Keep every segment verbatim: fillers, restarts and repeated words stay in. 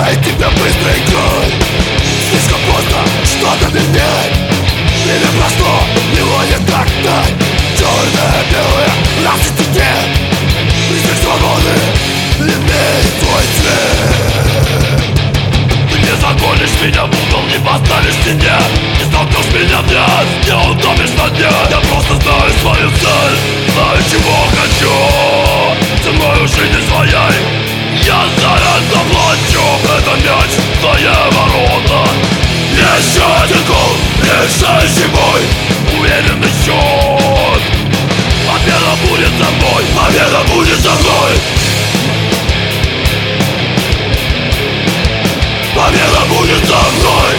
Убивает тебя быстренько. Слишком поздно что-то менять. Или просто его не догнать. Черное-белое расцвете. Призрак свободы имеет свой цвет. Ты не загонишь меня в угол, не поставишь стене. Не столкнешь меня в грязь, не утопишь на дне. Я просто знаю свою цель, знаю, чего хочу. Ценой жизни своей я зараз заплачу. Это мяч в твои ворота. Еще один гол, решающий бой. Уверенный счет. Победа будет за мной, победа будет за мной. Победа будет за мной.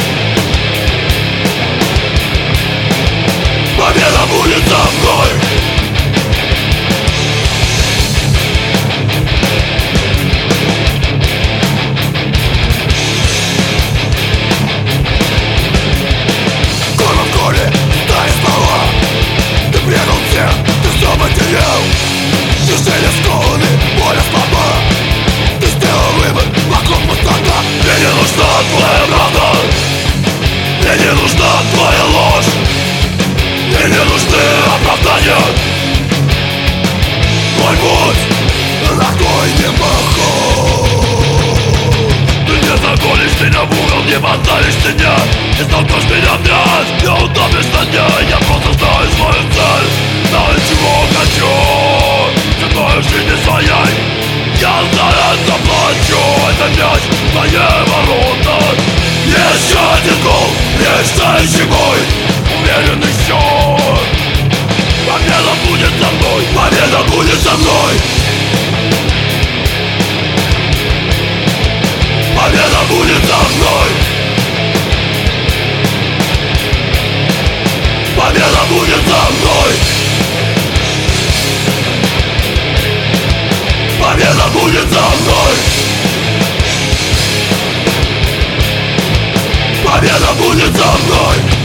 Победа будет за мной. Город в горе, дай слова. Ты предал всех, ты все потерял. Движения скованы, воля слаба. Ты сделал выбор, вокруг пустота. Мне не нужна твоя правда. Мне не нужна твоя ложь. Мне не нужны оправдания. Мой путь такой не похож. Ты не загонишь меня в угол, не поставишь меня. Не столкнешь меня в грязь, не утопишь на дне. Я просто знаю свою цель, знаю, чего хочу. Ценой жизни своей я зараз заплачу. Это мяч в твои ворота. Еще один гол, решающий бой. Уверенный счет. Победа будет за мной, победа будет за мной. Победа будет за мной. Победа будет за мной. Победа будет за мной. Победа будет за мной.